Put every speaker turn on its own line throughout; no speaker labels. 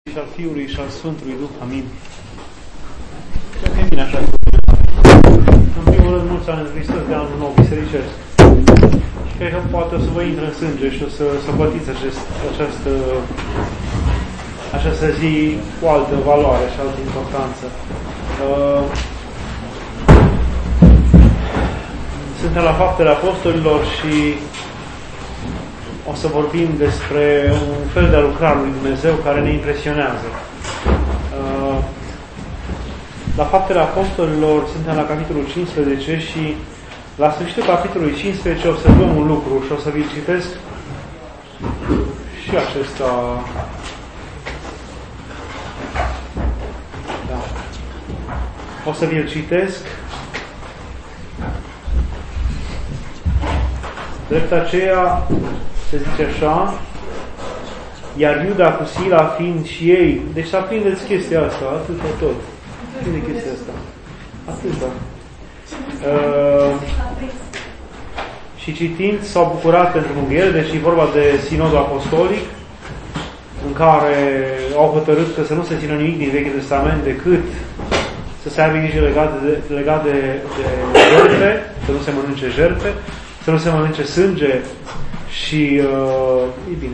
și al Fiului și al Sfântului Duh. Amin. Cred că e bine așa. În primul rând, mulți ani în Hristos de anul nou bisericesc. Și cred că poate o să vă intre în sânge și o să bătiți această zi cu altă valoare și altă importanță. Suntem la Faptele Apostolilor și o să vorbim despre un fel de lucrare lui Dumnezeu care ne impresionează. La Faptele Apostolilor suntem la capitolul 15 și la sfârșitul capitolului 15 observăm un lucru și o să vi-l citesc și acesta. Da. O să vi-l citesc. Drept aceea se zice așa, iar Iuda cu Sila fiind și ei, deci să aprindeți chestia asta, atâta tot. Aprinde chestia asta. Atâta. Și citind s-au bucurat pentru mânghiere, deci e vorba de Sinodul Apostolic, în care au hotărât că să nu se țină nimic din Vechiul Testament decât să se aibă grijă legat de jertfe, să nu se mănânce jertfe, să nu se mănânce sânge și e bine.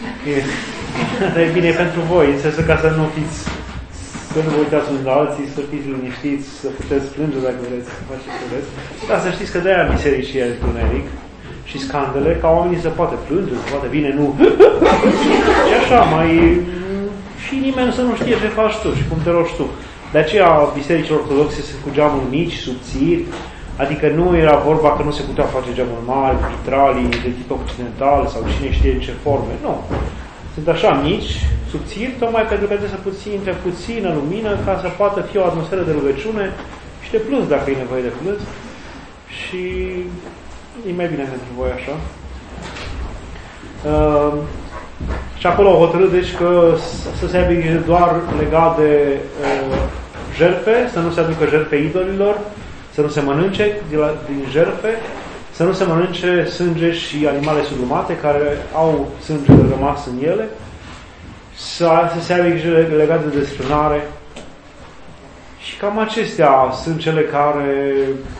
E bine pentru voi, în sensul ca să nu vă uitați unii la alții, să fiți liniștiți, să puteți plânge dacă vreți, să faceți ce vreți. Dar să știți că de-aia bisericii e întuneric și scandele, ca oamenii să poate plânge, să poate bine, nu. Și așa, și nimeni să nu știe ce faci tu și cum te rogi tu. De aceea bisericii ortodoxe se cu geamuri mici, subțiri, adică nu era vorba că nu se putea face geamuri mari, vitralii de tip occidental sau cine știe în ce forme. Nu. Sunt așa mici, subțiri, tocmai pentru că trebuie să intre puțină lumină ca să poată fi o atmosferă de rugăciune și de plâns dacă e nevoie de plâns. Și e mai bine pentru voi așa. Și acolo au hotărât deci că să se aibă doar legat de jertfe, să nu se aducă jertfe idolilor, să nu se mănânce din jertfe, să nu se mănânce sânge și animale sublumate care au sângele rămas în ele, să se aibă grijă legate de desfrânare. Și cam acestea sunt cele care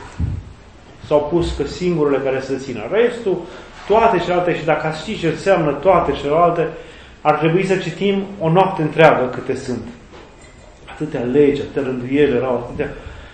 s-au pus că singurele care să țină. Restul, toate celelalte, și dacă știi ce înseamnă toate celelalte, ar trebui să citim o noapte întreagă câte sunt. Atâtea legi, atâtea rânduieli erau, atâtea.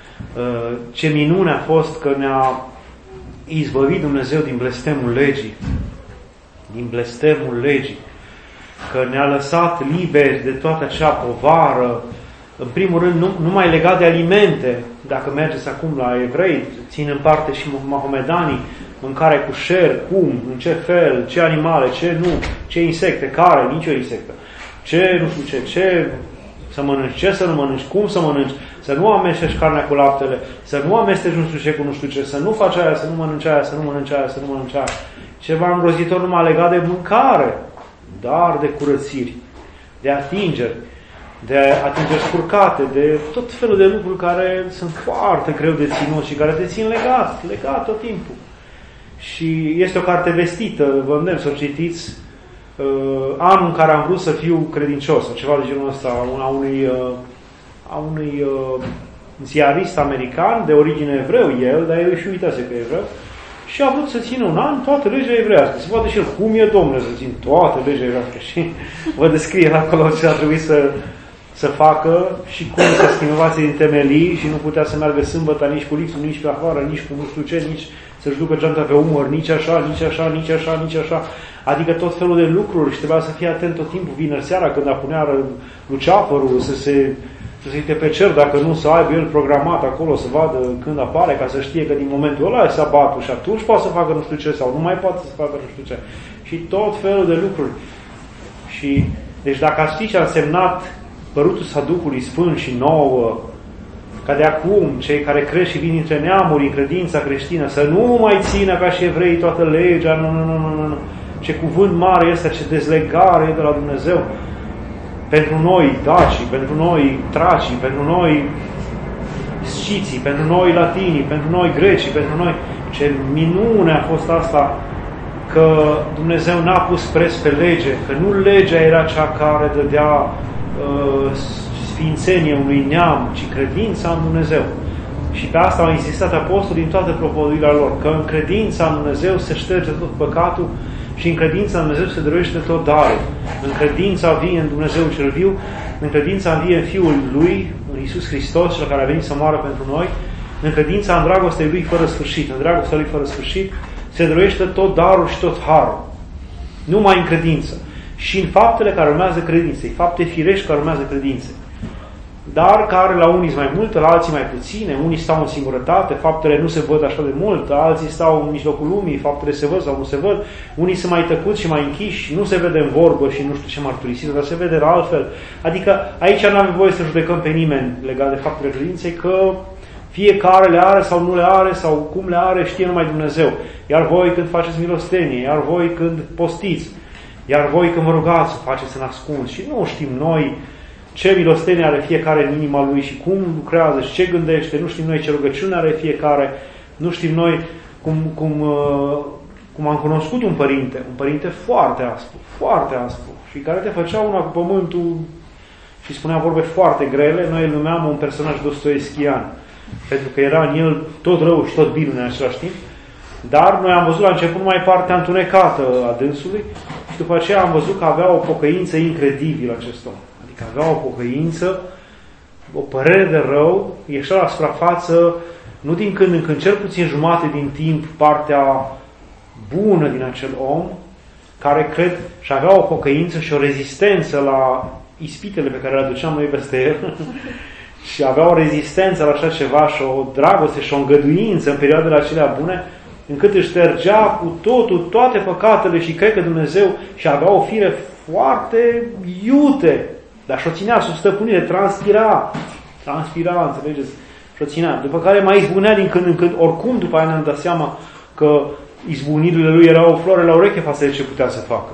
Ce minune a fost că ne-a izbăvit Dumnezeu din blestemul legii. Din blestemul legii. Că ne-a lăsat liberi de toată acea povară. În primul rând, nu mai legat de alimente. Dacă mergeți acum la evrei, țin în parte și mahomedanii, mâncare cu șer, cum, în ce fel, ce animale, ce nu, ce insecte, care, nicio insectă. Ce, nu știu ce să mănânci, ce să nu mănânci, cum să mănânci, să nu amestești carnea cu laptele, să nu amestești nu știu ce cu nu știu ce, să nu faci aia, să nu mănânci aia, să nu mănânci aia, să nu mănânci aia. Ceva îngrozitor numai legat de mâncare, dar de curățiri, de atingeri scurcate, de tot felul de lucruri care sunt foarte greu de ținut și care te țin legat tot timpul. Și este o carte vestită, vă îndemn să o citiți, anul în care am vrut să fiu credincios, sau ceva de genul ăsta, a unui ziarist american, de origine evreu el, dar el și uitase că e evreu, și a vrut să țină un an toată legea evrească. Se poate și el, cum e, Domnule, să țin toată legea evrească? Și vă descrie acolo ce ar trebui să facă și cum să schimbați din temelii și nu putea să meargă sâmbătă nici cu liftul, nici pe afară, nici cu nu știu ce, nici să-și ducă geanta pe umăr, nici așa, nici așa, nici așa, nici așa. Adică tot felul de lucruri și trebuia să fie atent tot timpul, vineri seara când apunea luceafărul, să se uite pe cer, dacă nu să aibă el programat acolo, să vadă când apare, ca să știe că din momentul ăla e sabatul și atunci poate să facă nu știu ce sau nu mai poate să facă nu știu ce. Și tot felul de lucruri. Și, deci dacă ați ști ce a însemnat părutul Saducului Sfânt și nouă, ca de acum, cei care cresc și vin dintre neamuri în credința creștină, să nu mai țină ca și evrei toată legea, nu. Ce cuvânt mare este, ce dezlegare de la Dumnezeu. Pentru noi dacii, pentru noi tracii, pentru noi sciții, pentru noi latinii, pentru noi grecii, pentru noi, ce minune a fost asta că Dumnezeu n-a pus preț pe lege, că nu legea era cea care dădea sfințenie unui neam, ci credința în Dumnezeu. Și pe asta au insistat apostolii în toată propovăduirea lor, că în credința în Dumnezeu se șterge tot păcatul și în credința în Dumnezeu se dăruiește tot darul. În credința vie în Dumnezeu cel viu, în credința vie în Fiul Lui, în Iisus Hristos, cel care a venit să moară pentru noi, în credința în dragostea Lui fără sfârșit, în dragostea Lui fără sfârșit, se dăruiește tot darul și tot harul. Numai în credință. Și în faptele care urmează credinței, fapte firești care urmează credinței. Dar care la unii sunt mai multe, la alții mai puține, unii stau în singurătate, faptele nu se văd așa de mult, alții stau în mijlocul lumii, faptele se văd sau nu se văd, unii sunt mai tăcuți și mai închiși, nu se vede în vorbă și nu știu ce mărturisire, dar se vede la altfel. Adică aici nu avem voie să judecăm pe nimeni legat de faptele credinței, că fiecare le are sau nu le are sau cum le are știe numai Dumnezeu. Iar voi când faceți milostenie, iar voi când postiți, iar voi când vă rugați, o faceți în ascuns și nu știm noi ce milostenie are fiecare în inima lui și cum lucrează și ce gândește, nu știm noi ce rugăciune are fiecare, nu știm noi cum am cunoscut un părinte foarte aspru și care te făcea una cu pământul și spunea vorbe foarte grele. Noi îl numeam un personaj dostoevskian, pentru că era în el tot rău și tot binul în același timp, dar noi am văzut la început numai partea întunecată a dânsului și după aceea am văzut că avea o pocăință incredibilă acest om. Adică avea o pocăință, o părere de rău, ieșea la suprafață, nu din când în când, cel puțin jumate din timp, partea bună din acel om, care cred și avea o pocăință și o rezistență la ispitele pe care le aduceam noi peste el și avea o rezistență la așa ceva și o dragoste și o îngăduință în perioadele acelea bune, încât își ștergea cu totul toate păcatele și cred că Dumnezeu și avea o fire foarte iute, dar și-o ținea sub stăpânire, transpira, înțelegeți? Și-o ținea. După care mai izbunea din când în când, oricum după aia ne-am dat seama că izbunirile lui erau o floare la ureche față de ce putea să facă.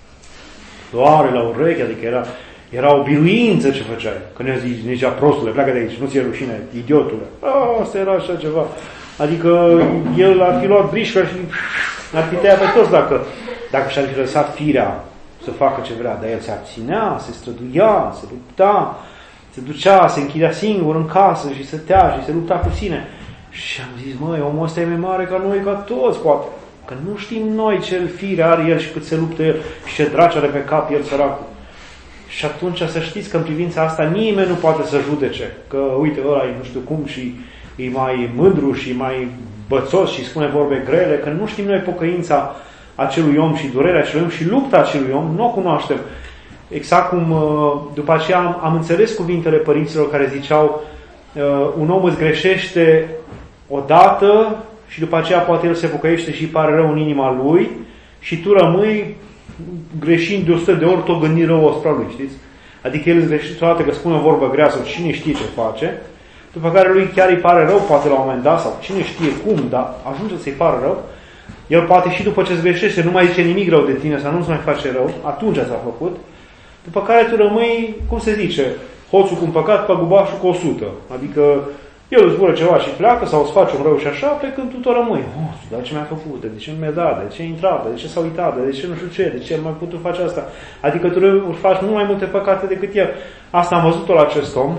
Floare la ureche, adică era o biruință ce făceai. Că ne zicea, prostule, pleacă de aici, nu ți-e rușine, idiotule. Asta era așa ceva. Adică el ar fi luat brișca și ar fi tăiat pe toți dacă și-ar fi lăsat firea să facă ce vrea. Dar el se abținea, se străduia, se lupta, se ducea, se închidea singur în casă și stătea și se lupta cu sine. Și am zis, măi, omul ăsta e mai mare ca noi, ca toți, poate. Că nu știm noi ce fire are el și cât se luptă el și ce draci are pe cap el, săracul. Și atunci să știți că în privința asta nimeni nu poate să judece. Că, uite, ăla e nu știu cum și e mai mândru și mai bățos și spune vorbe grele, că nu știm noi pocăința acelui om și durerea acelui om și lupta acelui om, nu o cunoaștem. Exact cum după aceea am înțeles cuvintele părinților care ziceau un om îți greșește odată și după aceea poate el se pocăiește și îi pare rău în inima lui și tu rămâi greșind de 100 de ori tot gândi rău asupra lui, știți? Adică el îți greșește toată că spune o vorbă grea sau cine știe ce face, după care lui chiar îi pare rău, poate la un moment dat, sau cine știe cum, dar ajunge să-i pară rău. El poate și după ce îți greșește nu mai zice nimic rău de tine sau nu-ți mai face rău, atunci ți-a făcut, după care tu rămâi, cum se zice, hoțul cu un păcat, păgubașul cu 100. Adică el îți zbură ceva și pleacă sau îți face un rău și așa, pe când tu tot rămâi. Dar ce mi-a făcut? De ce nu mi-a dat? De ce a intrat? De ce s-a uitat? De ce nu știu ce? De ce mai putut face asta? Adică tu faci mult mai multe păcate decât el. Asta am văzut-o la acest om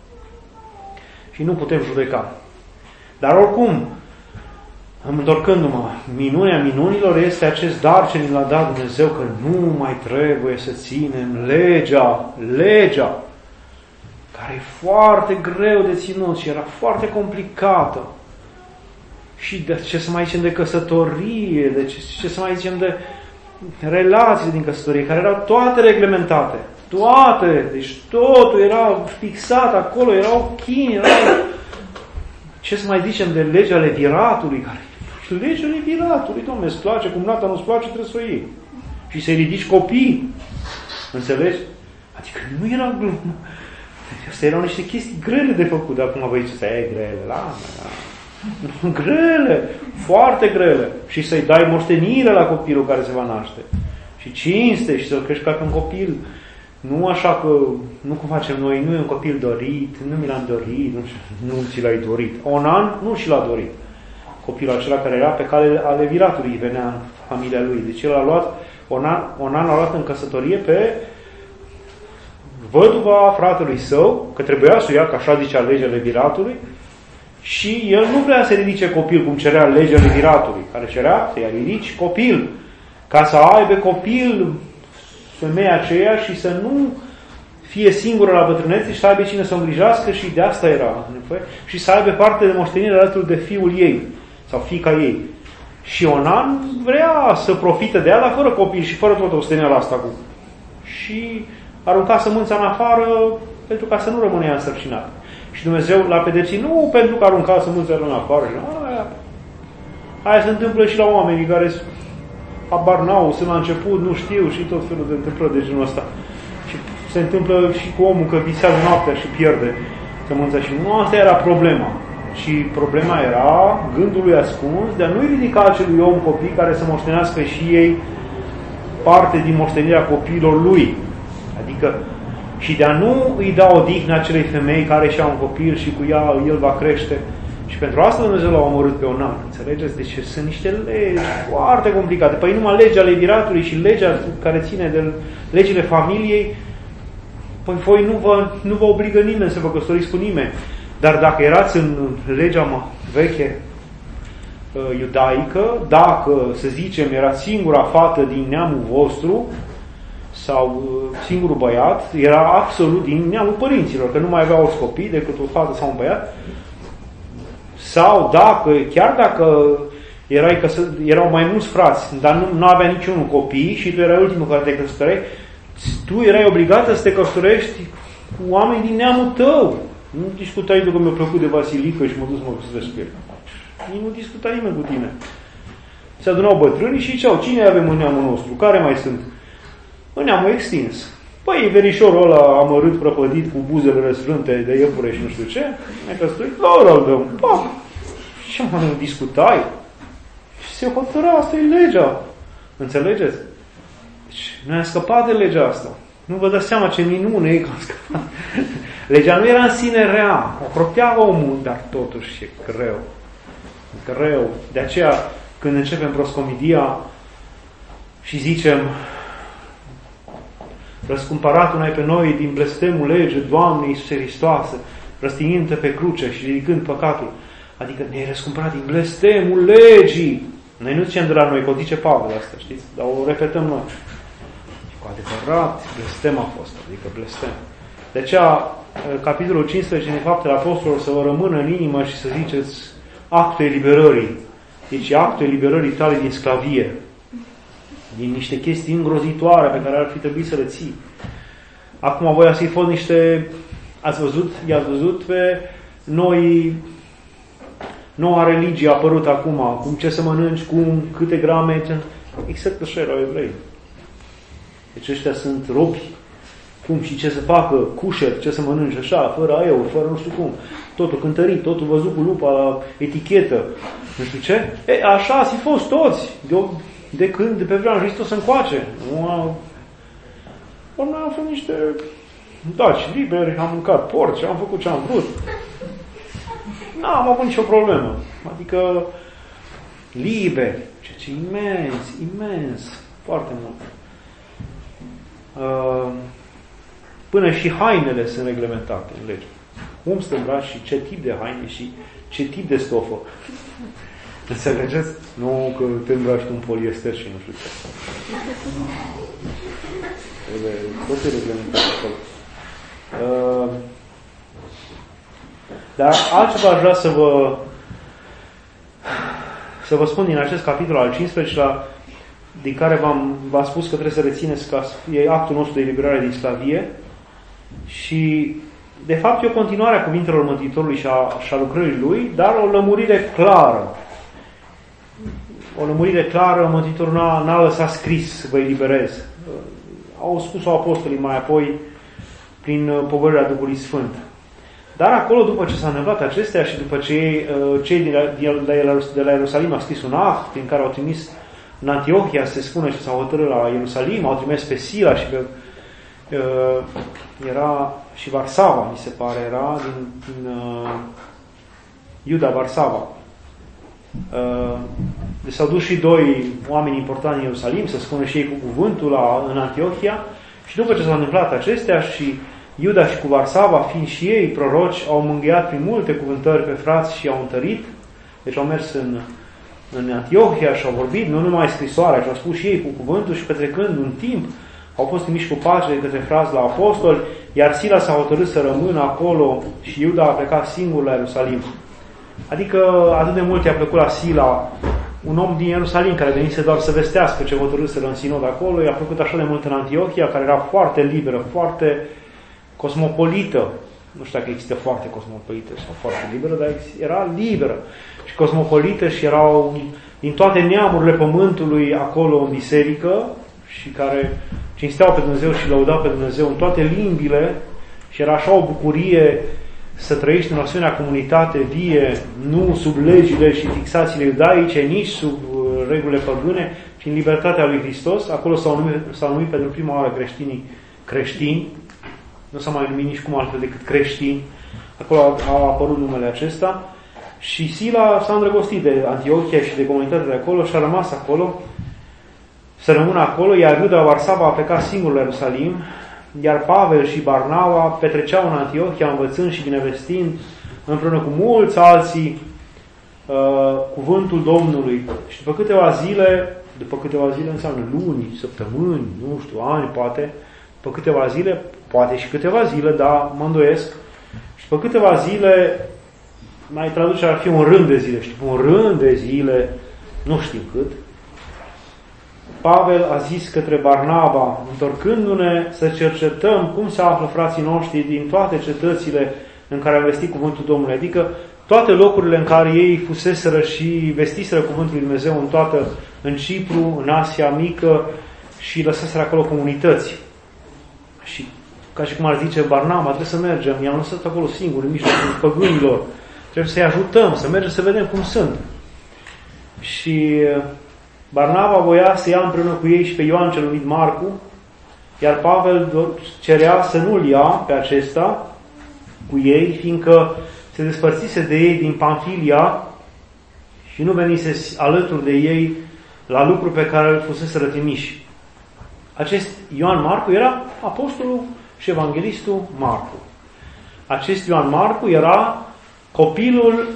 și nu putem judeca. Dar oricum, întorcându-mă, minunea minunilor este acest dar ce ni l-a dat Dumnezeu, că nu mai trebuie să ținem legea, care e foarte greu de ținut și era foarte complicată. Și de ce să mai zicem de căsătorie, de ce să mai zicem de relații din căsătorie, care erau toate reglementate. Toate, deci totul era fixat acolo, erau chini, ce să mai zicem de legea leviratului, care și legea leviratului, Doamne, îți place, cum nata nu-ți place, trebuie să o iei. Și să-i ridici copii. Înțelegi? Adică nu era glumă. Astea erau niște chestii grele de făcut, dar acum vă ziceți, e grele, grele, foarte grele. Și să-i dai moștenire la copilul care se va naște. Și cinste și să-l crești ca pe un copil. Nu așa că, nu cum facem noi, nu e un copil dorit, nu mi l-am dorit, nu ți l-ai dorit. Onan nu și l-a dorit. Copilul acela care era pe cale a leviratului, venea în familia lui. Deci el a luat, Onan a luat în căsătorie pe văduva fratelui său, că trebuia să o ia, că așa zicea legea leviratului, și el nu vrea să ridice copil, cum cerea legea leviratului, care cerea să-i ridici copil, ca să aibă copil femeia aceea și să nu fie singură la bătrânețe și să aibă cine să o îngrijească, și de asta era. Și să aibă parte de moștenire alături de fiul ei sau fiica ei. Și Onan vrea să profite de ea, dar fără copil și fără toată osteneala asta cu. Și arunca sămânța în afară pentru ca să nu rămână ea însărcinată. Și Dumnezeu l-a pedepsit nu pentru că arunca sămânța în afară. Aia se întâmplă și la oamenii care habar n-au, sunt la început, nu știu, și tot felul de întâmplări de genul ăsta. Și se întâmplă și cu omul că visează noaptea și pierde sămânța. Și nu asta era problema. Și problema era gândul lui ascuns de a nu-i ridica acelui om copii care să moștenească și ei parte din moștenirea copiilor lui. Adică și de a nu îi da odihnă acelei femei care și-a un copil și cu ea el va crește. Și pentru asta Dumnezeu l-a omorât pe Onan. Înțelegeți? Deci sunt niște legi foarte complicate. Păi numai legea leviratului și legea care ține de legile familiei, păi voi nu vă obligă nimeni să vă căsătoriți cu nimeni. Dar dacă erați în legea veche iudaică, dacă, să zicem, erați singura fată din neamul vostru sau singurul băiat, era absolut din neamul părinților, că nu mai aveau copii decât o fată sau un băiat, sau chiar dacă erau mai mulți frați, dar nu avea niciunul copii și tu erai ultimul care te căsătoreai, tu erai obligată să te căsătorești cu oameni din neamul tău. Nu discutai că mi-a plăcut de Vasilică și mă duc să mă căsătoresc cu el. Nu discuta nimeni cu tine. Se adunau bătrânii și ziceau, cine avem în neamul nostru? Care mai sunt? În neamul extins. Păi, verișorul ăla amărât, prăpădit, cu buzele răsfrânte de iepure și nu știu ce, mai căsătorit, îl dăm. Și mă discutai. Și se hotăra, asta e legea. Înțelegeți? Deci, noi am scăpat de legea asta. Nu vă dați seama ce minune e că am scăpat. Legea nu era în sine rea, o proteagă omul, dar totuși e greu. Greu. De aceea, când începem proscomidia și zicem răscumpăratul noi pe noi din blestemul lege, Doamne Iisuse Hristoase, răstignind-te pe cruce și ridicând păcatul. Adică ne-ai răscumpărat din blestemul legii. Noi nu zicem de la noi, că o zice Pavel asta, știți? Dar o repetăm noi. Și cu adevărat, blestem a fost, adică blestem. De aceea, capitolul 15 din Faptele Apostolilor să vă rămână în inimă și să ziceți actul eliberării. Deci actul eliberării tale din sclavie. Din niște chestii îngrozitoare pe care ar fi trebuit să le ții. Acum voi ați fi fost niște... I-ați văzut pe noua religie apărut acum, cum ce să mănânci, cum, câte grame, exact așa erau evrei. Deci ăștia sunt robi, cum și ce să facă, cușer, ce să mănânci așa, fără aer, fără nu știu cum, totul cântărit, totul văzut cu lupa la etichetă, nu știu ce. Așa ați fi fost toți, de când, de pe vremea lui Hristos încoace. Noi am fost niște daci liberi, am mâncat porci, am făcut ce am vrut. N-am avut nicio problemă. Adică liberi, ceea ce imens, foarte mult. Până și hainele sunt reglementate în lege. Cum să te îmbraci și ce tip de haine și ce tip de stofă. Înțelegeți? Nu că te îmbraci cu un poliester și nu știu ce. Tot e reglementat acolo. Dar altceva aș vrea să vă spun din acest capitol al 15-lea, din care v-am spus că trebuie să rețineți ca să fie actul nostru de eliberare din sclavie și de fapt e o continuare a cuvintelor Mântuitorului și a lucrării lui, dar o lămurire clară. O lămurire clară, Mântuitorul n-a lăsat scris să vă eliberez. Au spus-o apostolii mai apoi prin povărirea Duhului Sfânt. Dar acolo, după ce s-a întâmplat acestea și după ce cei de la Ierusalim au scris un act prin care au trimis în Antiohia, se spune, și s-au hotărât la Ierusalim, au trimis pe Sila și pe era și Varsava, mi se pare, era din Iuda, Varsava. Deci s-au dus și doi oameni importanti în Ierusalim să spună și ei cu cuvântul în Antiohia și după ce s-au întâmplat acestea și Iuda și cu Varsava, fiind și ei proroci, au mângâiat prin multe cuvântări pe frați și au întărit. Deci au mers în Antiohia și au vorbit, nu numai scrisoarea, ci au spus și ei cu cuvântul și petrecând un timp, au fost trimiși cu pace de către frați la apostoli, iar Sila s-a hotărât să rămână acolo și Iuda a plecat singur la Ierusalim. Adică atât de mult i-a plăcut la Sila, un om din Ierusalim care venise doar să vestească ce hotărâseră în sinod acolo, i-a plăcut așa de mult în Antiohia, care era foarte liberă, foarte cosmopolită. Nu știu dacă există foarte cosmopolită sau foarte liberă, dar era liberă și cosmopolită și erau din toate neamurile pământului acolo în biserică și care cinsteau pe Dumnezeu și lăudau pe Dumnezeu în toate limbile și era așa o bucurie să trăiești în o asemenea comunitate vie, nu sub legile și fixațiile iudaice, nici sub regulile păgâne, ci în libertatea lui Hristos. Acolo s-au numit pentru prima oară creștini, nu s-a mai numit nici cum altfel decât creștini. Acolo a apărut numele acesta și Sila s-a îndrăgostit de Antiohia și de comunitatea de acolo și a rămas acolo, să rămână acolo, iar Iuda Varsava a plecat singur la Ierusalim, iar Pavel și Barnaba petreceau în Antiohia învățând și binevestind împreună cu mulți alții cuvântul Domnului. Și după câteva zile înseamnă luni, săptămâni, nu știu, ani poate, după câteva zile, poate și câteva zile, dar mă îndoiesc, și după câteva zile, mai traducerea ar fi un rând de zile, știu, un rând de zile, nu știu cât, Pavel a zis către Barnaba, întorcându-ne să cercetăm cum se află frații noștri din toate cetățile în care au vestit cuvântul Domnului, adică toate locurile în care ei fuseseră și vestiseră cuvântul lui Dumnezeu în Cipru, în Asia Mică și lăsaseră acolo comunități. Și ca și cum ar zice Barnaba, trebuie să mergem, i-am lăsat acolo singur, în mijlocul păgânilor, trebuie să-i ajutăm, să mergem să vedem cum sunt. Și Barnaba voia să ia împreună cu ei și pe Ioan cel numit Marcu, iar Pavel cerea să nu-l ia pe acesta cu ei, fiindcă se despărțise de ei din Pamfilia și nu venise alături de ei la lucruri pe care îl fusese trimiși. Acest Ioan Marcu era apostolul și evanghelistul Marcu. Acest Ioan Marcu era copilul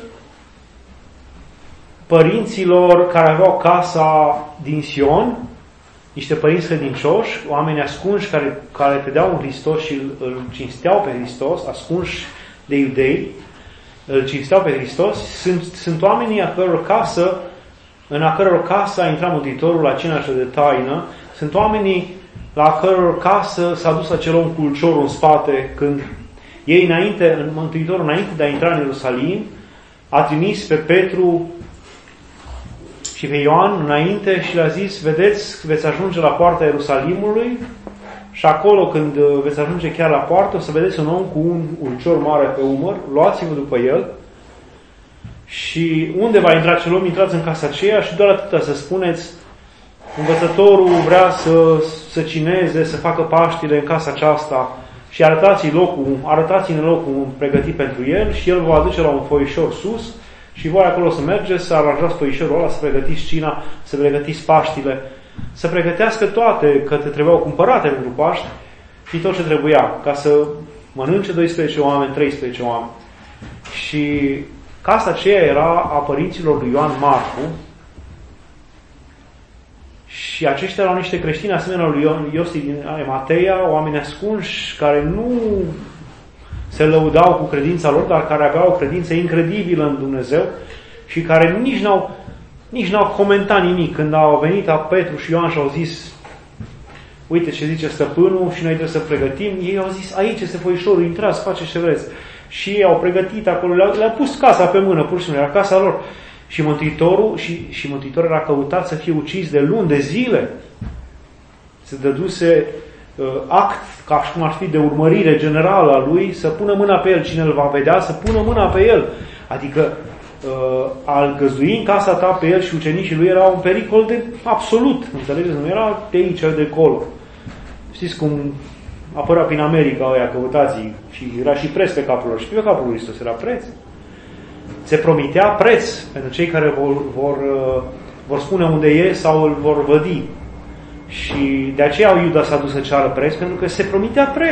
părinților care aveau casa din Sion, niște părinți credincioși, oameni ascunși care credeau în Hristos și îl cinsteau pe Hristos, ascunși de iudei, îl cinsteau pe Hristos. Sunt oamenii în a căror casă a intrat Mântuitorul la cina cea de taină. Sunt oamenii la căror casă s-a dus acel om cu ulciorul în spate când ei Mântuitorul înainte de a intra în Ierusalim a trimis pe Petru și pe Ioan înainte și le-a zis, vedeți, veți ajunge la poarta Ierusalimului și acolo când veți ajunge chiar la poartă o să vedeți un om cu un ulcior mare pe umăr, luați-vă după el și unde va intra acel om, intrați în casa aceea și doar atâta să spuneți, învățătorul vrea să cineze, să facă Paștile în casa aceasta și arătați-ne locul pregătit pentru el și el vă aduce la un foișor sus și voi acolo să mergeți, să aranjați foișorul ăla, să pregătiți cina, să pregătiți Paștile, să pregătească toate, că te trebuiau cumpărate pentru Paști și tot ce trebuia, ca să mănânce 12 oameni, 13 oameni. Și casa aceea era a părinților lui Ioan Marcu și aceștia erau niște creștini asemenea lui Iosti din Arimatea, oameni ascunși care nu se lăudau cu credința lor, dar care aveau o credință incredibilă în Dumnezeu și care nici n-au comentat nimic. Când au venit Petru și Ioan și au zis, uite ce zice stăpânul și noi trebuie să pregătim, ei au zis, aici este foișorul, intrați, faceți ce vreți. Și ei au pregătit acolo, le-au pus casa pe mână, pur și simplu, era casa lor. Și Mântuitorul era căutat să fie ucis de luni, de zile. Se dăduse act, ca și cum ar fi de urmărire generală a lui, să pună mâna pe el, cine îl va vedea, să pună mâna pe el. Adică al găzdui în casa ta pe el și ucenicii lui era un pericol de absolut. Înțelegeți? Nu era de aici, de acolo. Știți cum apărea prin America ăia, căutații, și era și preț pe capul lor. Și pe capul lui Hristos era preț. Se promitea preț pentru cei care vor spune unde e sau îl vor vădi. Și de aceea Iuda s-a dus să ceară preț, pentru că se promitea preț.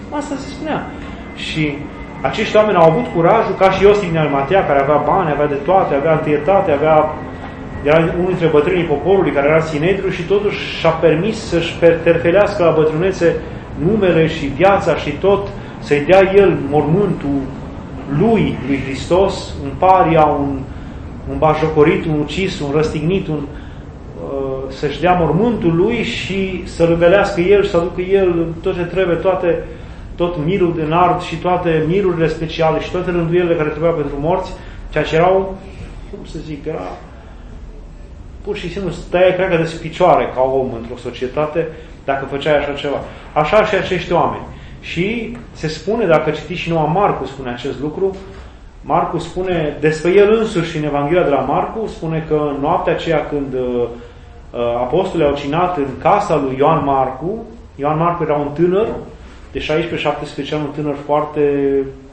Asta se spunea. Și acești oameni au avut curajul, ca și Iosif din Arimatea, care avea bani, avea de toate, avea întâietate, era unul dintre bătrânii poporului, care era Sinedriu, și totuși și-a permis să-și terfelească la bătrânețe numele și viața și tot, să-i dea el mormântul lui Hristos, un paria, un bajocorit, un ucis, un răstignit, să-și dea mormântul lui și să-l învelească el și să aducă el tot ce trebuie, tot mirul de nard și toate mirurile speciale și toate rânduielile care trebuiau pentru morți, ceea ce erau, cum să zic, era pur și simplu stăiai, cred că, de picioare ca om într-o societate dacă făceai așa ceva. Așa și acești oameni. Și se spune, dacă citiți și numai Marcu spune acest lucru, Marcu spune despre el însuși în Evanghelia de la Marcu, spune că în noaptea aceea când apostolii au cinat în casa lui Ioan Marcu era un tânăr de 16-17 ani, un tânăr foarte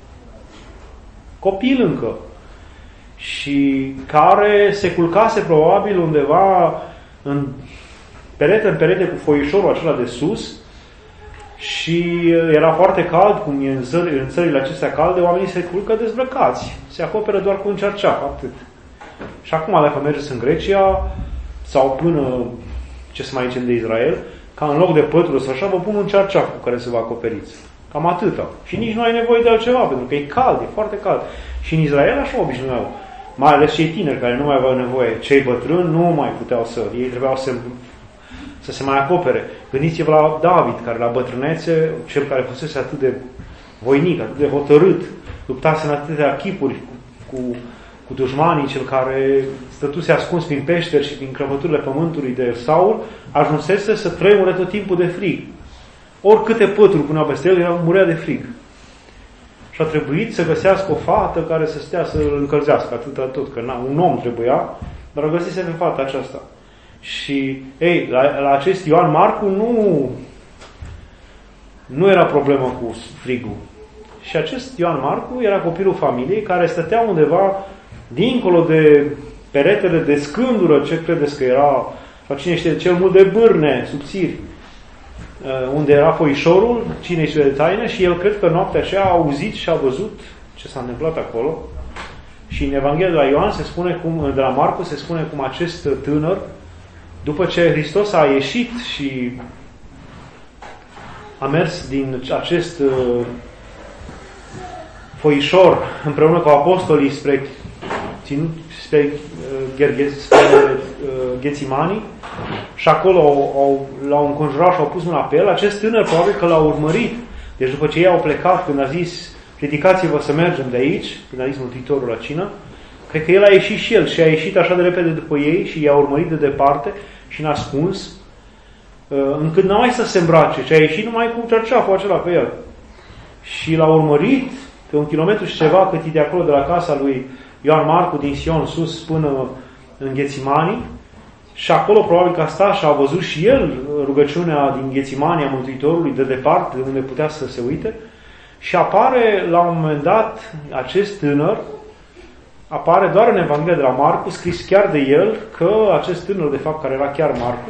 copil încă, și care se culcase probabil undeva în perete cu foișorul acela de sus, și era foarte cald, cum e în țările acestea calde, oamenii se culcă dezbrăcați, se acoperă doar cu un cerceaf, atât. Și acum, dacă mergeți în Grecia sau până, ce să mai zicem de Israel, ca în loc de pătură sau așa, vă pun un cerceaf cu care să vă acoperiți. Cam atâta. Și nici nu ai nevoie de altceva, pentru că e cald, e foarte cald. Și în Israel așa obișnuiau. Mai ales cei tineri care nu mai aveau nevoie. Cei bătrâni nu mai puteau ei trebuiau să se mai acopere. Gândiți-vă la David, care la bătrânețe, cel care fusese atât de voinic, atât de hotărât, luptase în atâtea chipuri cu dușmanii, cel care stătuse ascuns prin peșteri și prin crăpăturile pământului de Saul, ajunsese să tremure tot timpul de frig. Oricâte pături puneau peste el, murea de frig. Și a trebuit să găsească o fată care să stea să-l încălzească atâta tot, că un om trebuia, dar a găsise pe fata aceasta. Și, la acest Ioan Marcu nu era problemă cu frigul. Și acest Ioan Marcu era copilul familiei care stătea undeva dincolo de peretele de scândură, ce credeți că era, sau cine știe, cel mult de bârne subțiri, unde era foișorul, cine știe de taine, și el cred că noaptea aceea a auzit și a văzut ce s-a întâmplat acolo. Și în Evanghelia de la Ioan se spune de la Marcu se spune cum acest tânăr, după ce Hristos a ieșit și a mers din acest foișor împreună cu apostolii spre Ghețimani, și acolo l-au înconjurat și au pus mâna pe el, acest tânăr probabil că l-a urmărit. Deci după ce ei au plecat, când a zis ridicați-vă să mergem de aici, când a zis Mântuitorul la cină, cred că el a ieșit și el și a ieșit așa de repede după ei și i-a urmărit de departe și n-a ascuns, încât n-a mai să se îmbrace, ci a ieșit numai cu cerceaful acela pe el. Și l-a urmărit pe 1 kilometru și ceva, cât e de acolo, de la casa lui Ioan Marcu, din Sion sus până în Ghețimani, și acolo probabil că a stat și a văzut și el rugăciunea din Ghețimani a Mântuitorului de departe, de unde putea să se uite, și apare la un moment dat acest tânăr, apare doar în Evanghelia de la Marcu, scris chiar de el, că acest tânăr, de fapt, care era chiar Marcu,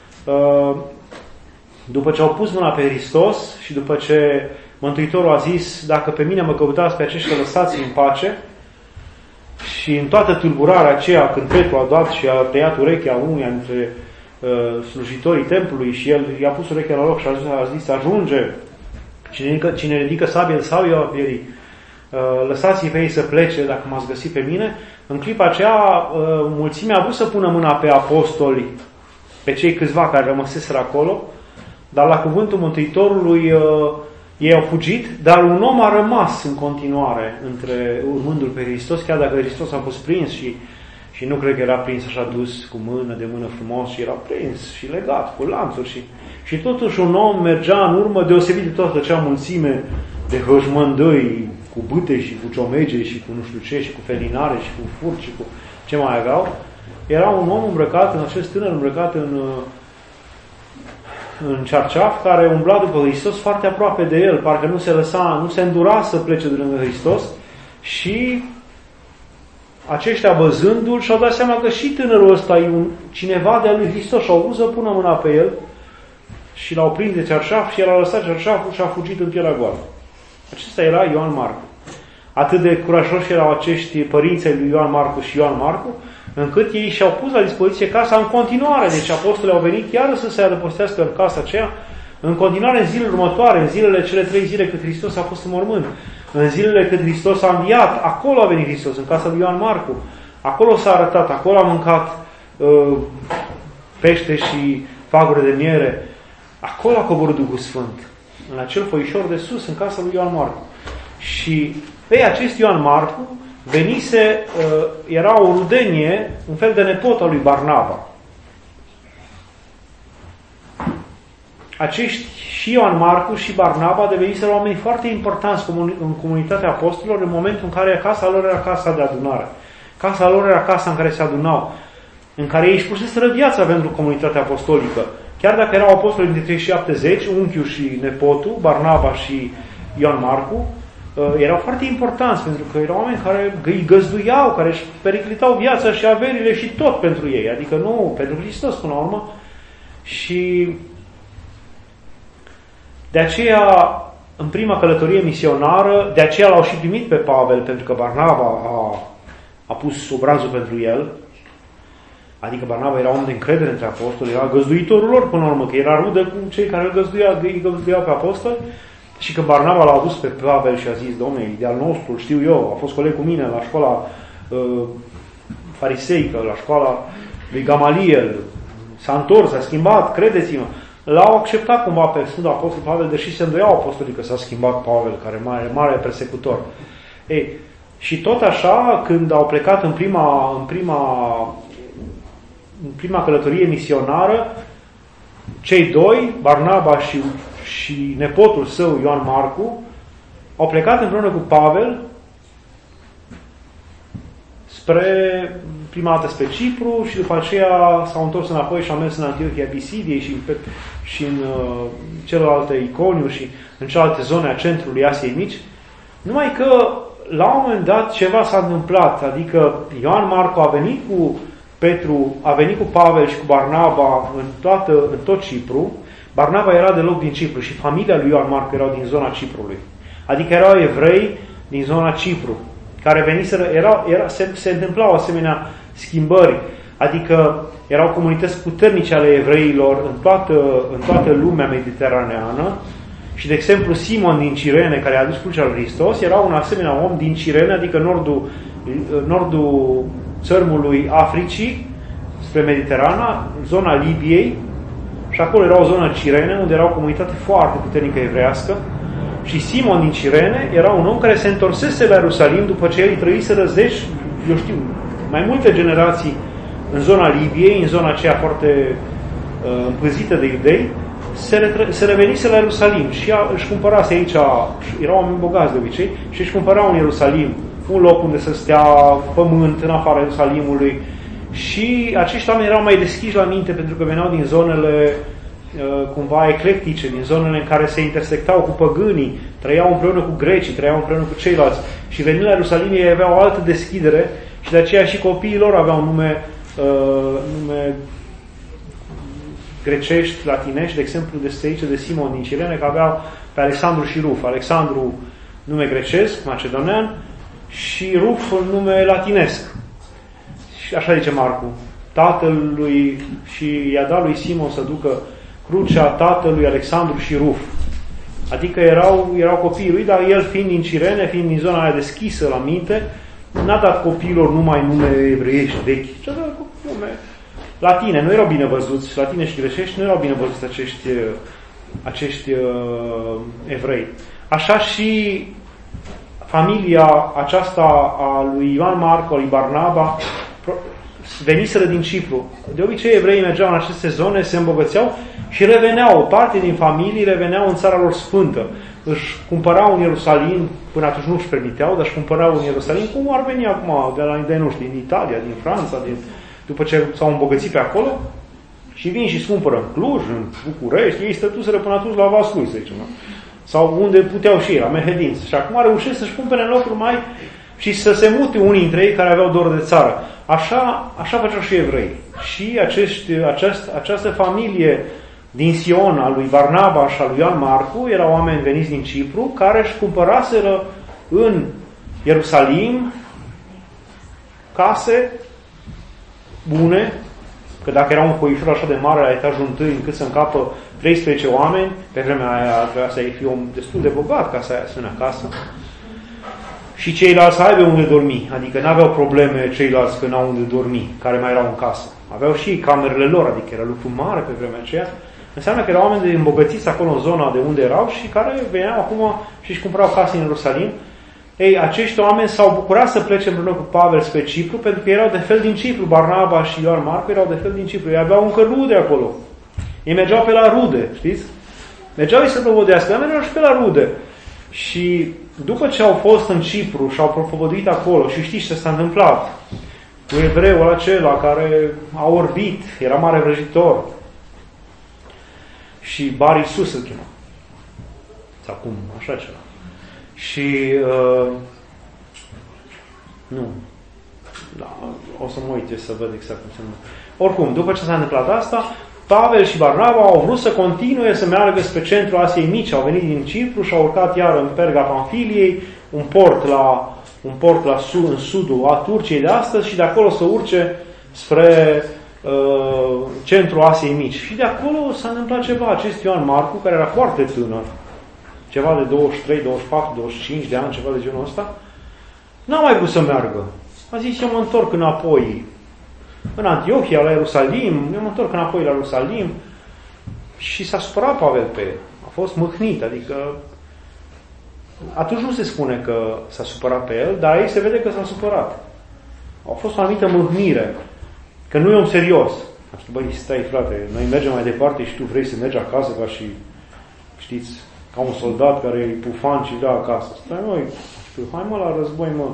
după ce au pus mâna pe Hristos și după ce Mântuitorul a zis, dacă pe mine mă căutați, pe aceștia lăsați-mi în pace, și în toată tulburarea aceea, când Petru a dat și a tăiat urechea unuia dintre slujitorii templului și el i-a pus urechea la loc și a zis, ajunge, cine ridică sabie sau eu a pierit, lăsați-i pe ei să plece dacă m-ați găsit pe mine. În clipa aceea, mulțimea a vrut să pună mâna pe apostoli, pe cei câțiva care rămăseseră acolo, dar la cuvântul Mântuitorului ei au fugit, dar un om a rămas în continuare urmându-L pe Hristos, chiar dacă Hristos a fost prins și nu cred că era prins așa dus cu mână de mână frumos, și era prins și legat cu lanțuri și totuși un om mergea în urmă, deosebit de toată acea mulțime de hăjmândăi cu bâte și cu ciomege și cu nu știu ce și cu felinare și cu furci și cu ce mai aveau. Era un om îmbrăcat, acest tânăr îmbrăcat în cerceaf, care umbla după Hristos foarte aproape de el, parcă nu se îndura să plece de lângă Hristos, și aceștia văzându-l și-au dat seama că și tânărul ăsta e cineva de-a lui Hristos și au vrut să pună mâna pe el și l-au prins de cearșaf și el a lăsat cearșaful și a fugit în pielea goală. Acesta era Ioan Marcu. Atât de curajoși erau acești părinții lui Ioan Marcu și Ioan Marcu, încât ei și-au pus la dispoziție casa în continuare. Deci apostolii au venit chiar să se adăpostească în casa aceea, în continuare în zilele următoare, în zilele cele 3 zile cât Hristos a fost în mormânt, în zilele cât Hristos a înviat, acolo a venit Hristos, în casa lui Ioan Marcu. Acolo s-a arătat, acolo a mâncat pește și fagure de miere. Acolo a coborât Duhul Sfânt, în acel foișor de sus, în casa lui Ioan Marcu. Și pe acest Ioan Marcu venise, era o rudenie, un fel de nepot al lui Barnaba. Acești și Ioan Marcu și Barnaba deveniseră oameni foarte importanți în comunitatea apostolilor în momentul în care casa lor era casa de adunare. Casa lor era casa în care se adunau, în care ei își puseseră viața pentru comunitatea apostolică. Chiar dacă erau apostoli dintre 70, unchiul și nepotul, Barnaba și Ioan Marcu, erau foarte importanți pentru că erau oameni care îi găzduiau, care își periclitau viața și averile și tot pentru ei, adică nu pentru Hristos până la urmă. Și de aceea, în prima călătorie misionară, de aceea l-au și primit pe Pavel, pentru că Barnaba a pus obrazul pentru el. Adică Barnaba era om de încredere între apostoli, era găzduitorul lor până la urmă, că era rudă cu cei care îi găzduiau pe apostoli. Și că Barnaba l-a adus pe Pavel și a zis: Dom'le, ideal nostru, știu eu, a fost coleg cu mine la școala fariseică, la școala lui Gamaliel, s-a întors, s-a schimbat, credeți-mă. L-au acceptat cumva pe Sfântul Apostol Pavel, deși se îndoiau apostolii că s-a schimbat Pavel, care e mare persecutor. Ei, și tot așa, când au plecat în prima călătorie misionară, cei doi, Barnaba și nepotul său, Ioan Marcu, au plecat împreună cu Pavel prima dată spre Cipru și după aceea s-au întors înapoi și au mers în Antiochia Pisidiei și în celelalte Iconiu și în celelalte zone a centrului Asiei Mici. Numai că la un moment dat ceva s-a întâmplat, adică Ioan Marcu a venit cu Pavel și cu Barnaba în tot Cipru. Barnaba era deloc din Cipru și familia lui Ioan Marcu era din zona Ciprului. Adică erau evrei din zona Cipru, care veniseră, se întâmplau asemenea schimbări. Adică erau comunități puternice ale evreilor în toată lumea mediteraneană. Și, de exemplu, Simon din Cirene, care a adus crucea lui Hristos, era un asemenea om din Cirene, adică nordul țărmului Africii, spre Mediterana, zona Libiei, și acolo era o zonă Cirene, unde era o comunitate foarte puternică evreiască. Și Simon din Cirene era un om care se întorsese la Ierusalim după ce ei trăiseră mai multe generații în zona Libiei, în zona aceea foarte împâzită de iudei, se revenise la Ierusalim și își cumpărase aici, erau oameni bogați de obicei, și își cumpărau în Ierusalim un loc unde să stea, pământ în afara Ierusalimului. Și acești oameni erau mai deschiși la minte pentru că veneau din zonele cumva eclectice, din zonele în care se intersectau cu păgânii, trăiau împreună cu grecii, trăiau împreună cu ceilalți. Și venind la Ierusalim ei aveau o altă deschidere și de aceea și copiii lor aveau nume grecești, latinești, de exemplu de Simon din Cirene, că aveau pe Alexandru și Ruf. Alexandru nume grecesc, macedonean, și Ruf nume latinesc. Și așa zice Marcu, tatălui, și i-a dat lui Simon să ducă crucea tatălui Alexandru și Ruf. Adică erau copiii lui, dar el fiind din Cirene, fiind din zona aia deschisă la minte, n-a dat copiilor numai nume evreiești vechi, ci a dat nume latine. Nu erau bine văzuți, latine și grecești, nu erau bine văzuți acești evrei. Așa și familia aceasta a lui Ioan Marcu, a lui Barnaba, veniseră din Cipru. De obicei, evreii mergeau în aceste zone, se îmbogățeau și reveneau. O parte din familii reveneau în țara lor sfântă. Își cumpărau în Ierusalim, până atunci nu își permiteau, dar își cumpărau în Ierusalim, cum ar veni acum din Italia, din Franța, după ce s-au îmbogățit pe acolo, și vin și își cumpără în Cluj, în București. Ei stătuseră până atunci la Vaslui, să zicem, sau unde puteau și ei, la Mehedinți. Și acum reușesc să-și cumpere în locuri mai și să se mute unii dintre ei care aveau dor de țară. Așa făceau și evrei. Și această familie din Sion, al lui Barnaba și al lui Ioan Marcu, erau oameni veniți din Cipru, care își cumpăraseră în Ierusalim case bune, că dacă era un coișor așa de mare la etajul întâi, încât să încapă 13 oameni, pe vremea aia trebuia să fie om destul de bogat ca să ai asemenea casă, și ceilalți să aibă unde dormi, adică n-aveau probleme ceilalți că n-au unde dormi, care mai erau în casă. Aveau și camerele lor, adică era lucru mare pe vremea aceea. Înseamnă că erau oameni de îmbogățiți acolo în zona de unde erau și care veneau acum și își cumpărau case în Ierusalim. Ei, acești oameni s-au bucurat să plece împreună cu Pavel spre Cipru, pentru că erau de fel din Cipru. Barnaba și Ioan Marcu erau de fel din Cipru. Ei aveau încă rude acolo. Ei mergeau pe la rude, știți? Mergeau ei să propovădească, dar mergeau și pe la rude. Și după ce au fost în Cipru și au propovăduit acolo, și știți ce s-a întâmplat cu evreul acela care a orbit, era mare vrăjitor, și Bar Iisus îl chema. Sau cum, așa ceva. Și nu. Da, o să mă uit să văd exact cum se numește. Oricum, după ce s-a întâmplat asta, Pavel și Barnaba au vrut să continue să meargă spre centrul Asiei Mici. Au venit din Cipru și au urcat iar în Perga Pamfiliei, un port în sudul a Turciei de astăzi, și de acolo să urce spre centrul Asiei Mici. Și de acolo s-a întâmplat ceva. Acest Ioan Marcu, care era foarte tânăr, ceva de 23, 24, 25 de ani, ceva de genul ăsta, n-a mai vrut să meargă. A zis, eu mă întorc înapoi în Antiohia, la Ierusalim, eu mă întorc înapoi la Ierusalim. Și s-a supărat Pavel pe el. A fost mâhnit, adică atunci nu se spune că s-a supărat pe el, dar aici se vede că s-a supărat. A fost o anumită mâhnire, că nu e om serios. A spus, băi, stai frate, noi mergem mai departe și tu vrei să mergi acasă ca și, știți, ca un soldat care e pufan și dă acasă. Stai, măi, hai mă la război, mă.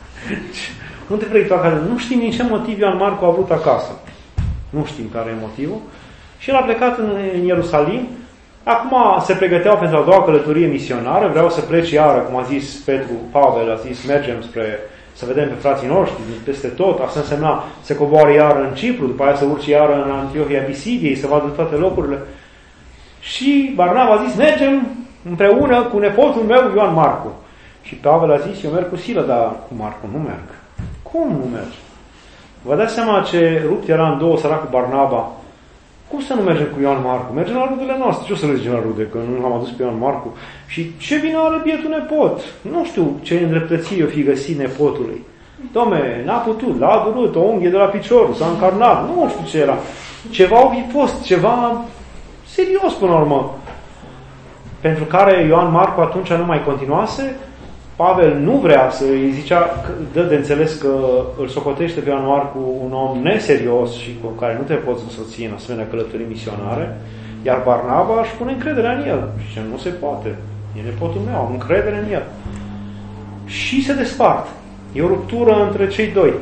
Nu te vrei tu acasă. Nu știm din ce motiv Ioan Marcu a vrut acasă. Nu știm care e motivul. Și el a plecat în Ierusalim. Acum se pregăteau pentru a doua călătorie misionară. Vreau să plece iară, cum a zis Pavel, a zis, mergem să vedem pe frații noștri peste tot. Asta însemna să coboare iară în Cipru, după aia să urce iară în Antiohia Pisidiei, să vadă toate locurile. Și Barnaba a zis, mergem împreună cu nepotul meu, Ioan Marcu. Și Pavel a zis, eu merg cu Sila, dar cu Marcu nu merg. Cum nu mergi? Vă dați seama ce rupt era în două săracul Barnaba? Cum să nu mergem cu Ioan Marcu? Mergem la rudele noastre. Ce o să le zicem la rude? Că nu l-am adus pe Ioan Marcu. Și ce vină are bietul nepot? Nu știu ce îndreptăție o fi găsit nepotului. Dom'le, n-a putut, l-a durut, o unghie de la picior, s-a încarnat, nu știu ce era. Ceva o fi fost, ceva serios până la urmă. Pentru care Ioan Marcu atunci nu mai continuase. Pavel nu vrea să îi zicea, dă de înțeles că îl socotește pe Ioan Marcu un om neserios și cu care nu te poți însoți în asemenea călătorii misionare, iar Barnaba își pune încrederea în el. Și nu se poate. E nepotul meu, am încredere în el. Și se despart. E o ruptură între cei doi.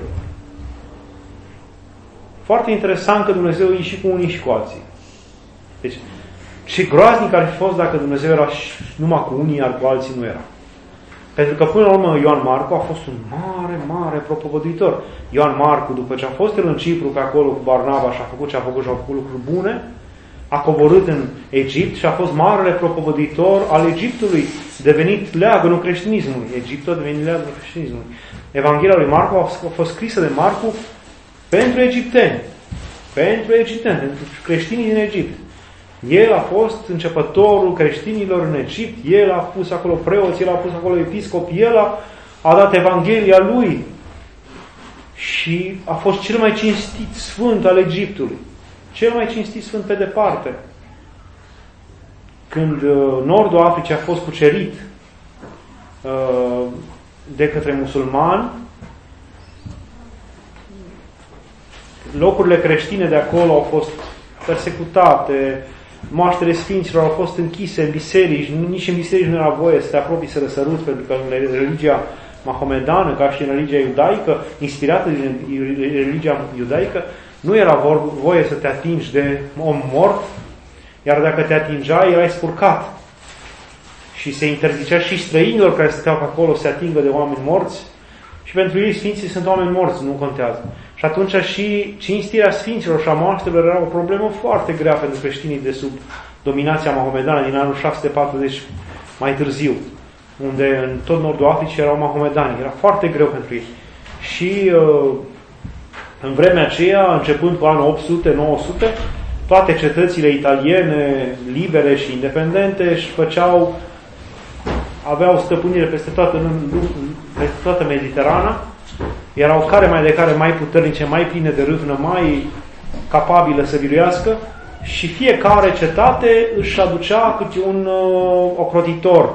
Foarte interesant că Dumnezeu e și cu unii și cu alții. Deci, ce groaznic ar fi fost dacă Dumnezeu era numai cu unii, iar cu alții nu era. Pentru că până la urmă Ioan Marcu a fost un mare, mare propovăduitor. Ioan Marcu, după ce a fost el în Cipru, pe acolo cu Barnaba și a făcut ce a făcut și a făcut lucruri bune, a coborât în Egipt și a fost marele propovăduitor al Egiptului, devenit leagănul creștinismului. Egiptul a devenit leagănul creștinismului. Evanghelia lui Marcu a fost scrisă de Marcu pentru egipteni. Pentru egipteni, pentru creștinii din Egipt. El a fost începătorul creștinilor în Egipt, el a pus acolo preoți, el a pus acolo episcopi, el a dat Evanghelia lui și a fost cel mai cinstit sfânt al Egiptului. Cel mai cinstit sfânt pe departe. Când nordul Africii a fost cucerit de către musulmani, locurile creștine de acolo au fost persecutate, moaștele sfinților au fost închise în biserici, nici în biserici nu era voie să te apropii să răsăruți, pentru că în religia mahomedană, ca și în religia iudaică, inspirată din religia iudaică, nu era voie să te atingi de om mort, iar dacă te atingeai, erai spurcat. Și se interzicea și străinilor care stăteau pe acolo să se atingă de oameni morți Și pentru ei sfinții sunt oameni morți, nu contează. Și atunci și cinstirea sfinților și a moaștelor era o problemă foarte grea pentru creștinii de sub dominația mahomedană din anul 640 mai târziu, unde în tot nordul Africii erau mahomedani. Era foarte greu pentru ei. Și în vremea aceea, începând cu anul 800-900, toate cetățile italiene, libere și independente, aveau stăpânire peste toată Mediterana, erau care mai de care mai puternice, mai pline de râvnă, mai capabile să biruiască și fiecare cetate își aducea câte un ocrotitor.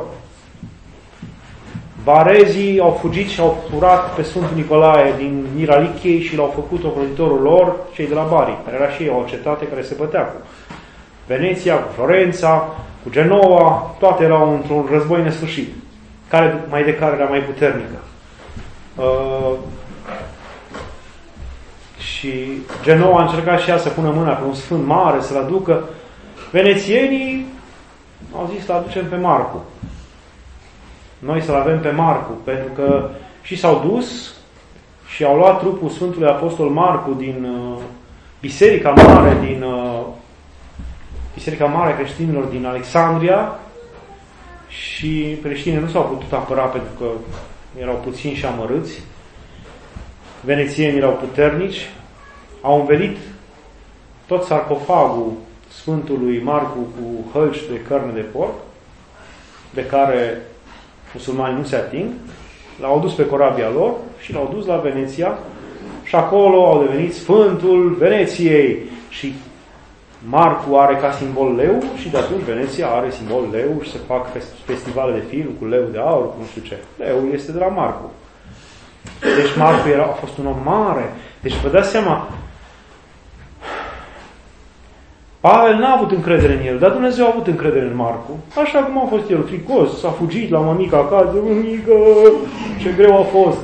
Varezii au fugit și au furat pe Sfântul Nicolae din Miralichiei și l-au făcut ocrotitorul lor, cei de la Bari, care era și ei o cetate care se bătea cu Veneția, cu Florența, cu Genova, toate erau într-un război nesfârșit. Care mai de care era mai puternică. Și Genova a încercat și ea să pună mâna pe un sfânt mare, să-l aducă. Venețienii au zis să aducem pe Marcu. Noi să-l avem pe Marcu, pentru că și s-au dus și au luat trupul Sfântului Apostol Marcu din Biserica Mare a creștinilor din Alexandria și creștinii nu s-au putut apăra pentru că erau puțini și amărâți. Venețienii erau puternici. Au învelit tot sarcofagul Sfântului Marcu cu hălci de carne de porc, de care musulmanii nu se ating. L-au dus pe corabia lor și l-au dus la Veneția și acolo au devenit Sfântul Veneției. Și Marcu are ca simbol leu și de atunci Veneția are simbol leu și se fac festivale de film cu leu de aur, cu nu știu ce. Leu este de la Marcu. Deci Marcu a fost un om mare. Deci vă dați seama, Pavel n-a avut încredere în el, dar Dumnezeu a avut încredere în Marcu. Așa cum a fost el, fricos, s-a fugit la mămică acasă, mămică, ce greu a fost.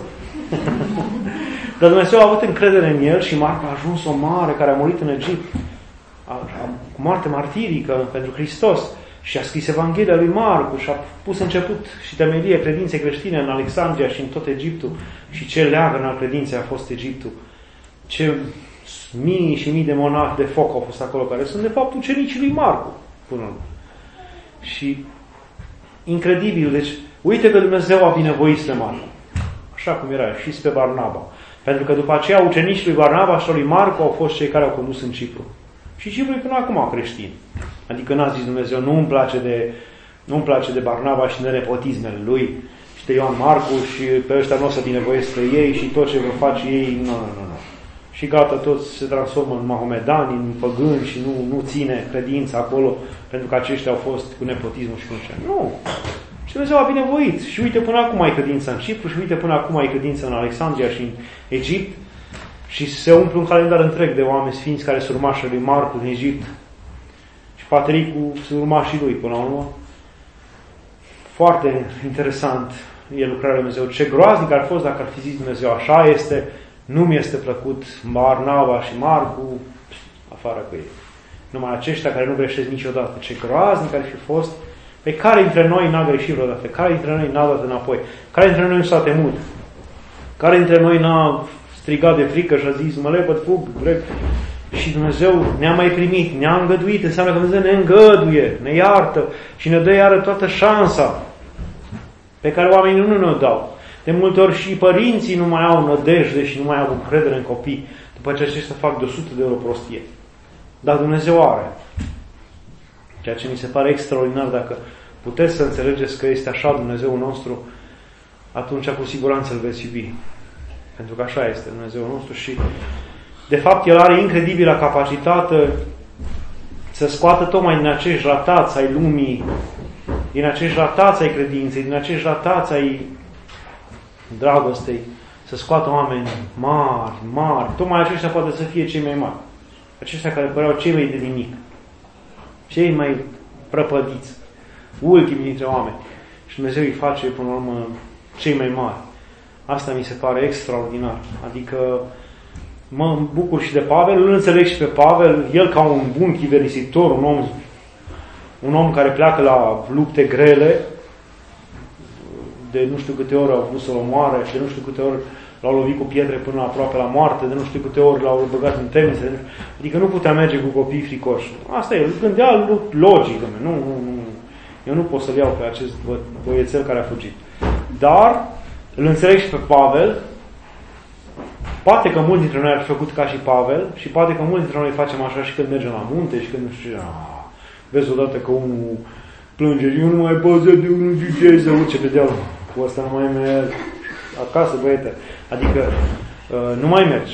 Dar Dumnezeu a avut încredere în el și Marcu a ajuns o mare care a murit în Egipt. Cu moarte martirică pentru Hristos și a scris Evanghelia lui Marcu și a pus început și temelie credinței creștine în Alexandria și în tot Egiptul și ce leagăn al credinței a fost Egiptul. Ce mii și mii de monahi de foc au fost acolo, care sunt de fapt ucenicii lui Marcu până la. Și incredibil, deci uite că Dumnezeu a binevoit pe Marcu, așa cum era și pe Barnaba, pentru că după aceea ucenicii lui Barnaba și lui Marcu au fost cei care au condus în Cipru. Și Cipru până acum creștin. Adică n-a zis Dumnezeu, nu-mi place de Barnaba și de nepotismele lui și de Ioan Marcu și pe ăștia nu o să binevoiesc pe ei și tot ce vor face ei, nu. Și gata, toți se transformă în mahomedani, în păgâni și nu ține credința acolo pentru că aceștia au fost cu nepotismul și cu ce. Nu! Și Dumnezeu a binevoit. Și uite până acum ai credință în Cipru și uite până acum ai credință în Alexandria și în Egipt. Și se umple un calendar întreg de oameni sfinți care sunt urmașii lui Marcu din Egipt. Și Patricul sunt urmașii lui până la urmă. Foarte interesant e lucrarea lui Dumnezeu. Ce groaznic ar fost dacă ar fi zis Dumnezeu, așa este, nu mi este plăcut Barnaba și Marcu, afară cu ei. Numai aceștia care nu greșesc niciodată. Ce groaznic ar fi fost. Pe care dintre noi n-a greșit vreodată? Care dintre noi n-a dat înapoi? Care dintre noi nu s-a temut? Care dintre noi n-a strigat de frică și a zis, mă lepăd, fug, drept. Și Dumnezeu ne-a mai primit, ne-a îngăduit, înseamnă că Dumnezeu ne îngăduie, ne iartă și ne dă iară toată șansa pe care oamenii nu ne-o dau. De multe ori și părinții nu mai au nădejde și nu mai au încredere în copii, după ce aceștia fac de 100 de euro prostie. Dar Dumnezeu are. Ceea ce mi se pare extraordinar, dacă puteți să înțelegeți că este așa Dumnezeu nostru, atunci cu siguranță îl veți iubi. Pentru că așa este Dumnezeu nostru și de fapt El are incredibilă capacitate să scoată tocmai din acești ratați ai lumii, din acești ratați ai credinței, din acești ratați ai dragostei, să scoată oameni mari, tocmai aceștia poate să fie cei mai mari. Aceștia care păreau cei mai de nimic, cei mai prăpădiți, ultimii dintre oameni. Și Dumnezeu îi face până la urmă cei mai mari. Asta mi se pare extraordinar. Adică mă bucur și de Pavel, îl înțeleg și pe Pavel, el ca un bun chiverisitor, un om care pleacă la lupte grele, de nu știu câte ori au vrut să-l omoare, de nu știu câte ori l-au lovit cu pietre până aproape la moarte, de nu știu câte ori l-au băgat în temnițe, adică nu putea merge cu copii fricoși. Asta e, îl gândea logic, eu nu pot să-l iau pe acest băiețel care a fugit. Dar îl înțeleg și pe Pavel, poate că mulți dintre noi ar fi făcut ca și Pavel și poate că mulți dintre noi facem așa și când mergem la munte și când nu știu ce, vezi odată că unul plânge, eu nu mai pot să duc, nu știu ce, să urce pe deal, cu ăsta nu mai merg acasă, băiete. Adică nu mai mergi.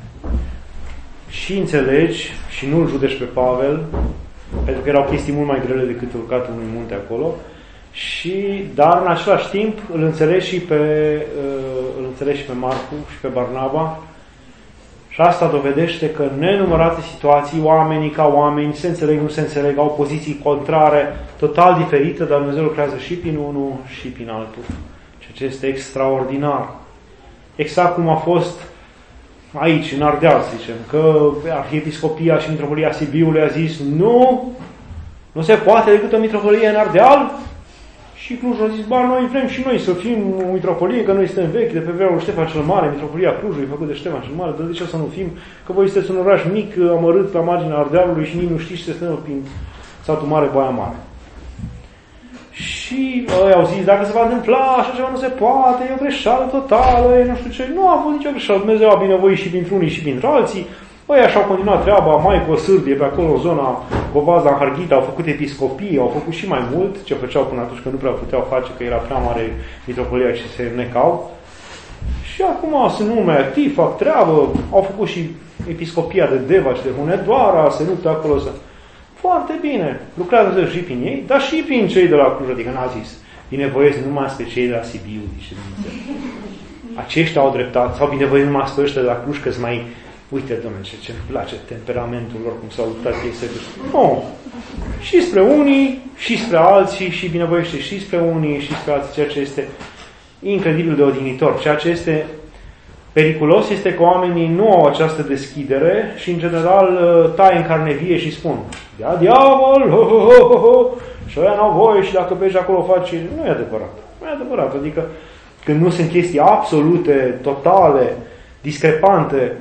Și înțelegi și nu-l judești pe Pavel, pentru că erau chestii mult mai grele decât urcatul unui munte acolo, dar în același timp îl înțelegi și pe Marcu și pe Barnaba. Și asta dovedește că în nenumărate situații oamenii ca oameni se înțeleg, nu se înțeleg, au poziții contrare, total diferite, dar Dumnezeu lucrează și prin unul și prin altul. Ceea ce este extraordinar. Exact cum a fost aici, în Ardeal, să zicem, că Arhiepiscopia și Mitropolia Sibiului a zis nu se poate decât o mitropolie în Ardeal. Și Clujul a zis, noi vrem și noi să fim o mitropolie, că noi suntem vechi, de pe vremea lui Ștefan cel Mare, mitropolia Clujului, făcut de Ștefan cel Mare, dar de ce să nu fim? Că voi sunteți un oraș mic, amărât la marginea Ardealului și nici nu știți să stăm prin satul mare, Baia Mare. Și ei au zis, dacă se va întâmpla așa ceva, nu se poate, e o greșeală totală, nu știu ce. Nu a avut nicio greșeală, Dumnezeu a binevoit și pentru unii și pentru alții. Așa au continuat treaba, Maico Sârbie, pe acolo, zona Govaza, Harghita, au făcut episcopii, au făcut și mai mult, ce făceau până atunci, că nu prea puteau face, că era prea mare mitropolia și se necau. Și acum sunt nume activ, fac treabă, au făcut și episcopia de Deva și de Hunedoara, se luptă acolo să... Foarte bine, lucrează și prin ei, dar și prin cei de la Cluj, adică n-a zis, binevoiesc numai spre cei de la Sibiu, zice Dumnezeu. Aceștia au dreptate, sau binevoiesc numai spre ăștia de la Cluj, că-s mai... Uite, domnule, ce-mi place temperamentul lor, cum s-au luptat ei să duc. Nu. Și spre unii, și spre alții, și binevoiește și spre unii, și spre alții, ceea ce este incredibil de odihnitor. Ceea ce este periculos este că oamenii nu au această deschidere și, în general, taie în carne vie și spun, ia diavol, și ăia n-au voie și dacă vezi acolo faci... Nu e adevărat. Nu e adevărat. Adică, când nu sunt chestii absolute, totale, discrepante,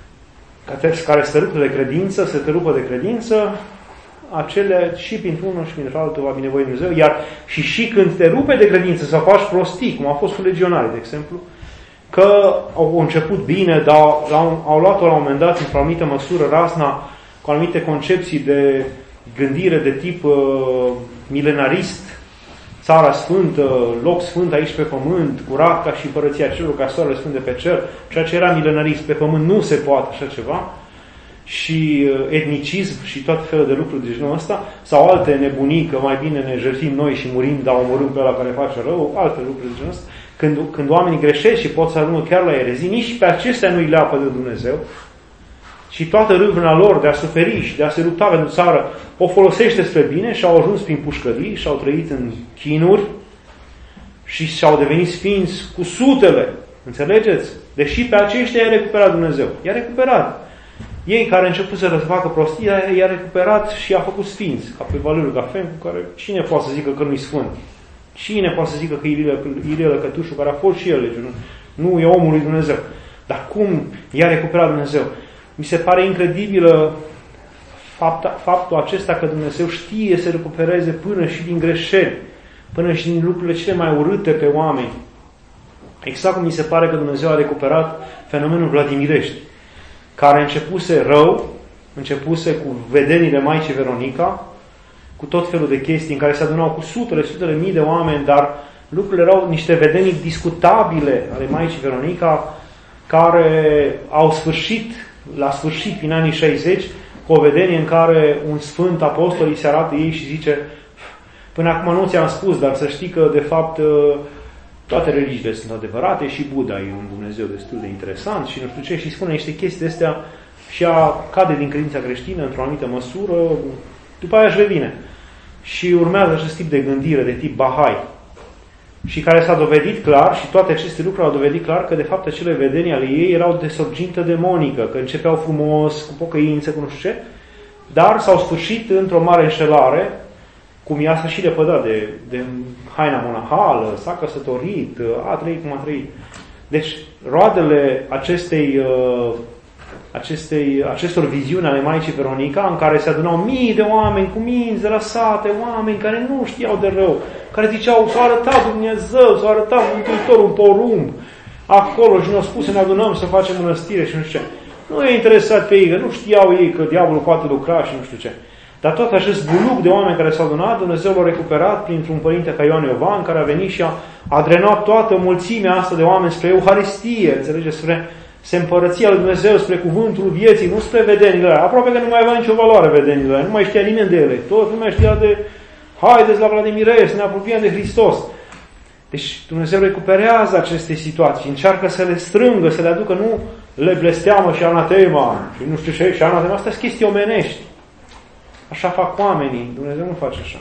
care se rupă de credință, se te rupă de credință, acele și pentru unul și pentru altul va binevoi Dumnezeu, iar și când te rupe de credință să faci prostii, cum a fost cu legionarii, de exemplu, că au început bine, dar au luat-o la un moment dat, într-o anumită măsură, razna, cu anumite concepții de gândire de tip milenarist, țara sfântă, loc sfânt aici pe pământ, curat ca și împărăția celor, ca soarele sfânt de pe cer, ceea ce era milenarist pe pământ, nu se poate așa ceva, și etnicism și toate felul de lucruri de genul ăsta, sau alte nebunii, că mai bine ne jertfim noi și murim, dar omorâm pe ăla care face rău, alte lucruri de genul ăsta. Când oamenii greșesc și pot să ajungă chiar la erezii, nici pe acestea nu îi leapă de Dumnezeu, și toată râvna lor de a suferi și de a se lupta pentru țară o folosește spre bine și au ajuns prin pușcării și au trăit în chinuri și și-au devenit sfinți cu sutele. Înțelegeți? Deși pe aceștia i-a recuperat Dumnezeu. I-a recuperat. Ei care început să facă prostia, i-a recuperat și i-a făcut sfinți. Ca pe Valeriu Gafem, cu care cine poate să zică că nu-i sfânt? Cine poate să zică că Ilie Lăcătușul, care a fost și el legion? Nu e omul lui Dumnezeu. Dar cum i-a recuperat Dumnezeu? Mi se pare incredibilă faptul acesta că Dumnezeu știe să recupereze până și din greșeli, până și din lucrurile cele mai urâte pe oameni. Exact cum mi se pare că Dumnezeu a recuperat fenomenul Vladimirești, care începuse rău, începuse cu vedeniile Maicii Veronica, cu tot felul de chestii în care se adunau cu sutele mii de oameni, dar lucrurile erau niște vedenii discutabile ale Maicii Veronica, care au sfârșit, la sfârșit, prin anii 60, cu o vedenie în care un sfânt apostol îi se arată ei și zice, până acum nu ți-am spus, dar să știi că, de fapt, toate religiile sunt adevărate și Buddha e un Dumnezeu destul de interesant și nu știu ce, și spune niște chestii astea și cade din credința creștină într-o anumită măsură, după aia își revine. Și urmează acest tip de gândire, de tip Bahai, și care s-a dovedit clar, și toate aceste lucruri au dovedit clar că de fapt acele vedenii ale ei erau de sorgintă demonică, că începeau frumos, cu pocăință, cu nu știu ce, dar s-au sfârșit într-o mare înșelare, cum ea s-a și lepădat de haina monahală, s-a căsătorit, a trăit cum a trăit. Deci, roadele acestor viziuni ale Maicii Veronica, în care se adunau mii de oameni cu minți de la sate, oameni care nu știau de rău, care ziceau, s-a arătat Dumnezeu, s-a arătat Mântuitorul un porumb acolo și ne-au spus să ne adunăm să facem mănăstire și nu știu ce. Nu e interesat pe ei, că nu știau ei că diavolul poate lucra și nu știu ce. Dar tot acest buluc de oameni care s-au adunat, Dumnezeu l-a recuperat printr-un părinte ca Ioan Iovan, care a venit și a drenat toată mulțimea asta de oameni spre Euharistie, înțelegeți, spre împărăția lui Dumnezeu, spre cuvântul vieții, nu spre vedenile alea. Aproape că nu mai avea nicio valoare vedenile alea, nu mai știa nimeni de ele. Tot lumea știa de, haideți la Vladimire, să ne apropiem de Hristos. Deci Dumnezeu recuperează aceste situații, încearcă să le strângă, să le aducă, nu le blesteamă și anatema, și nu știu ce, și anatema, astea sunt chestii omenești. Așa fac oamenii, Dumnezeu nu face așa.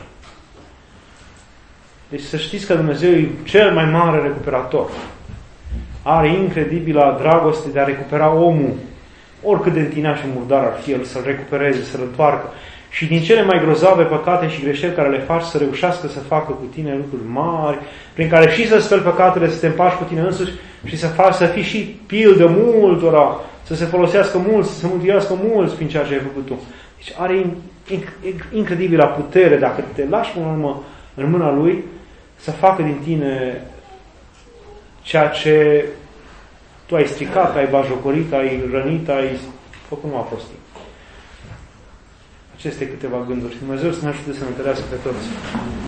Deci să știți că Dumnezeu e cel mai mare recuperator. Are incredibila dragoste de a recupera omul, oricât de întinat și murdar ar fi el, să-l recupereze, să-l întoarcă. Și din cele mai grozave păcate și greșeli care le faci, să reușească să facă cu tine lucruri mari, prin care și să speli păcatele, să te împaci cu tine însuși și să fii și pildă multora, să se folosească mulți, să se mântuiască mulți prin ceea ce ai făcut tu. Deci are incredibilă putere, dacă te lași până la urmă în mâna Lui, să facă din tine ceea ce tu ai stricat, ai bajocorit, ai rănit, ai făcut numai prostii. Aceste câteva gânduri. Dumnezeu să ne ajute să ne întărească pe toți.